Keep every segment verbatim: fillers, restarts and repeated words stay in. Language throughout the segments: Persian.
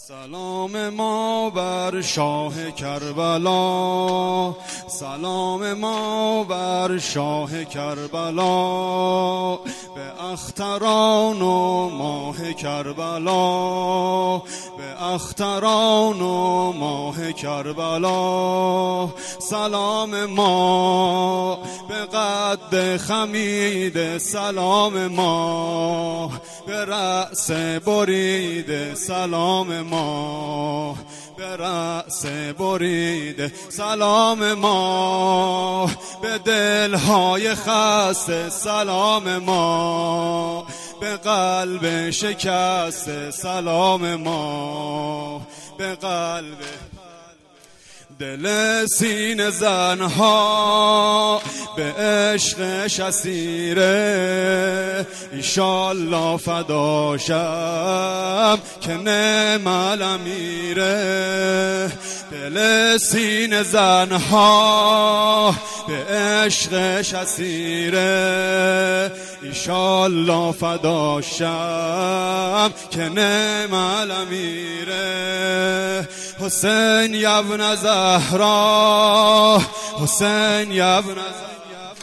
سلام ما بر شاه کربلا، سلام ما بر شاه کربلا، به اختران و ماه کربلا، به اختران و ماه کربلا. سلام ما به قد خمید، سلام ما به رأس برید، سلام ما به رأس برید، سلام ما به دلهای خسته، سلام ما به قلب شکسته، سلام ما به قلب. دل سینه زنها به عشقش اسیره، ایشالله فداشم که نعم الامیره. دل سینه زنها به عشقش اسیره، ایشالله فداشم که نعم الامیره. حسین یبن زهرا، حسین یبن زهرا،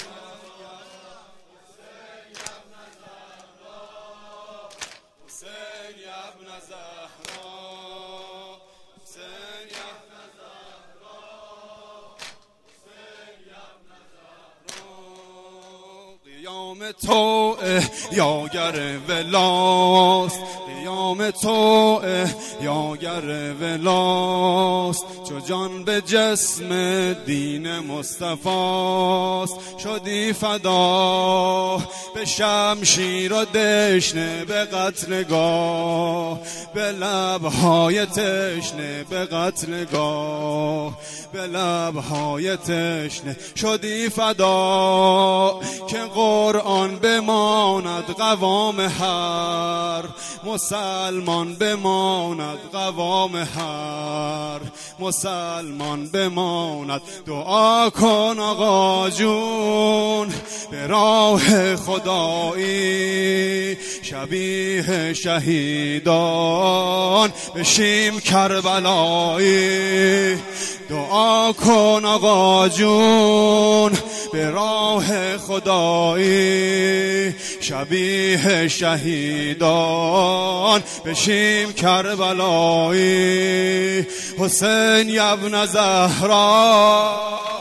قیام تو یاگر ولاست، قیام تو یاگر ولاست. چو جان به جسم دین مصطفاست، شدی فدا به شمشیر و دشنه، به قتلگاه به لبهای تشنه، به قتلگاه به لبهای تشنه. شدی فدا که قرآن بماند قوام هر مسلمان، بماند قوام هر مسلمان بماند. دعا کن آقا جون به راه خدایی، شبیه شهیدان بشیم کربلایی. دعا کن آقا جون به راه خدایی، شبیه شهیدان بشیم کربلایی. حسین یبن زهرا.